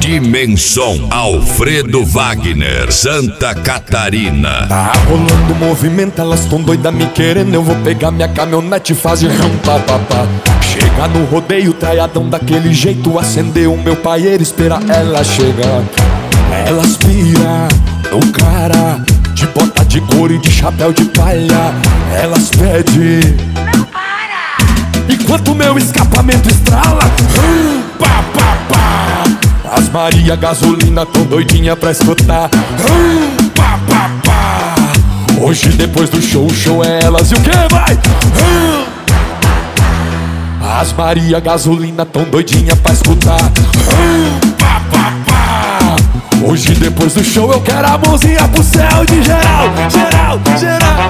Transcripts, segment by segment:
Dimensão Alfredo Wagner, Santa Catarina. Tá rolando movimento, elas tão doidas me querendo. Eu vou pegar minha caminhonete e fazer papapá. Chega no rodeio, traiadão daquele jeito. Acender o meu paieiro, esperar ela chegar. Elas pira no cara, de bota de couro e de chapéu de palha. Elas pedem, não para. enquanto meu escapamento estrala. Pá, pá, pá. As Maria Gasolina tão doidinha pra escutar. Pá, pá, pá. Hoje depois do show, o show é elas e o que vai? As Maria Gasolina tão doidinha pra escutar. Pá, pá, pá. Hoje depois do show eu quero a mãozinha pro céu de geral, geral, geral.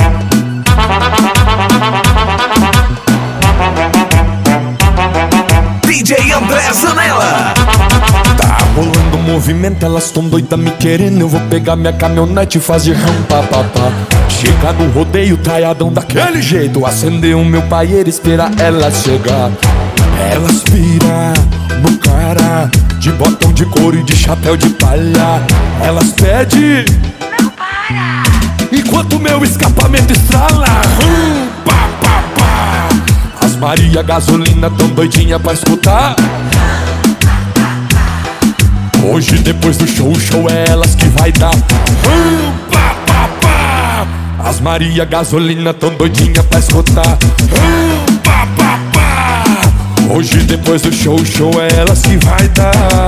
DJ André Zanella. Tá rolando movimento, elas tão doidas me querendo. Eu vou pegar minha caminhonete e fazer papapá. Chega no rodeio, traiadão daquele jeito. Acender o meu paieiro, esperar ela chegar. Elas pira no cara, de botão de couro e de chapéu de palha. Elas pedem, Não para. enquanto meu escapamento estrala. Pá, pá, pá. As Maria Gasolina tão doidinha pra escutar. Hoje depois do show, o show é elas que vai dar. Pá, pá, pá. As Maria Gasolina tão doidinha pra escutar. Pá, pá, pá. Hoje depois do show, o show é elas que vai dar.